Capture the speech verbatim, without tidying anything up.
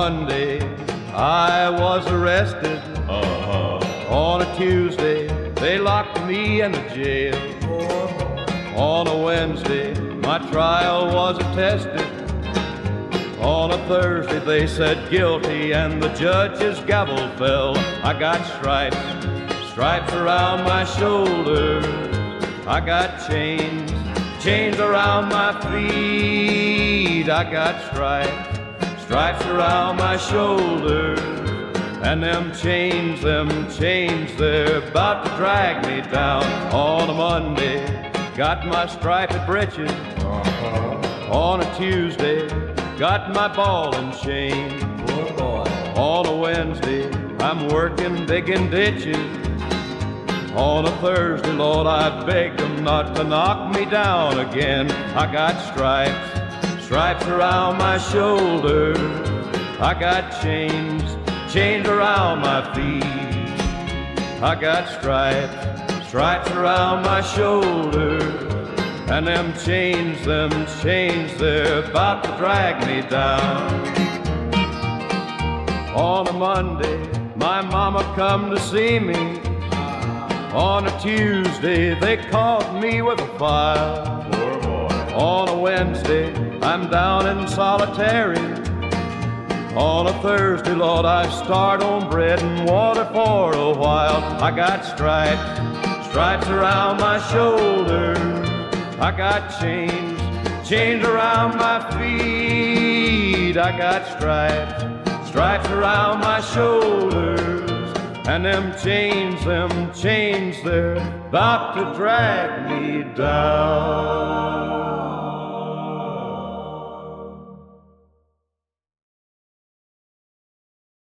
Monday, I was arrested. Uh-huh. On a Tuesday, they locked me in the jail. On a Wednesday, my trial was attested. On a Thursday, they said guilty, and the judge's gavel fell. I got stripes, stripes around my shoulders. I got chains, chains around my feet. I got stripes, stripes around my shoulders. And them chains, them chains, they're about to drag me down. On a Monday, got my striped breeches. Uh-huh. On a Tuesday, got my ball and chain. Good boy. On a Wednesday, I'm working digging ditches. On a Thursday, Lord, I begged them not to knock me down again. I got stripes, stripes around my shoulders. I got chains, chains around my feet. I got stripes, stripes around my shoulders. And them chains, them chains, they're about to drag me down. On a Monday, my mama come to see me. On a Tuesday, they caught me with a file. Poor boy. On a Wednesday, I'm down in solitary. On a Thursday, Lord, I start on bread and water for a while. I got stripes, stripes around my shoulders. I got chains, chains around my feet. I got stripes, stripes around my shoulders. And them chains, them chains, they're about to drag me down.